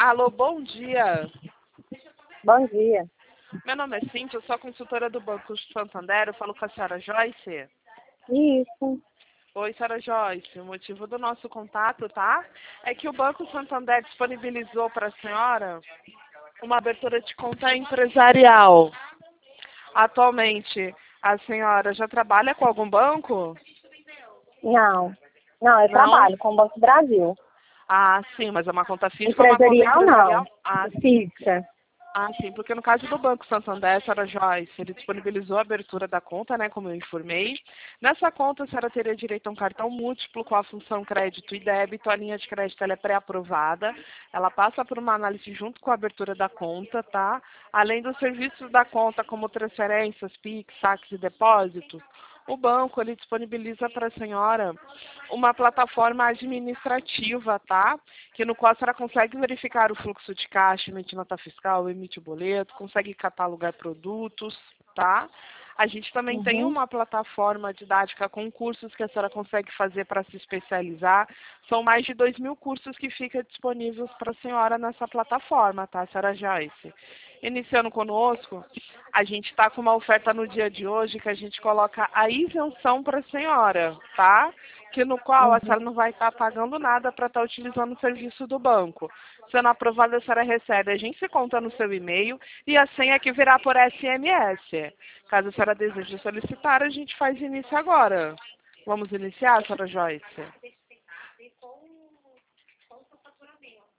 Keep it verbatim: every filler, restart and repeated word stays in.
Alô, bom dia. Bom dia. Meu nome é Cíntia, eu sou a consultora do Banco Santander, eu falo com a senhora Joyce. Isso. Oi, senhora Joyce, o motivo do nosso contato, tá? É que o Banco Santander disponibilizou para a senhora uma abertura de conta empresarial. Atualmente, a senhora já trabalha com algum banco? Não. Não, eu Não? trabalho com o Banco do Brasil. Ah, sim, mas é uma conta física ou uma conta Empresarial, empresarial? não. Ah, sim. Fixa. Ah, sim, porque no caso do Banco Santander, a senhora Joyce, ele disponibilizou a abertura da conta, né, como eu informei. Nessa conta, a senhora teria direito a um cartão múltiplo com a função crédito e débito. A linha de crédito ela é pré-aprovada. Ela passa por uma análise junto com a abertura da conta, tá? Além dos serviços da conta, como transferências, Pix, saques e depósitos, o banco ele disponibiliza para a senhora uma plataforma administrativa, tá? Que no qual a senhora consegue verificar o fluxo de caixa, emitir nota fiscal, emitir boleto, consegue catalogar produtos, tá? A gente também tem Uhum. uma plataforma didática com cursos que a senhora consegue fazer para se especializar. São mais de dois mil cursos que ficam disponíveis para a senhora nessa plataforma, tá, senhora Joyce? Iniciando conosco, a gente está com uma oferta no dia de hoje que a gente coloca a isenção para a senhora, tá? Que no qual a senhora Uhum. não vai estar pagando nada para estar utilizando o serviço do banco. Sendo aprovada, a senhora recebe a gente conta no seu e-mail e a senha que virá por S M S. Caso a senhora deseje solicitar, a gente faz início agora. Vamos iniciar, senhora Joyce?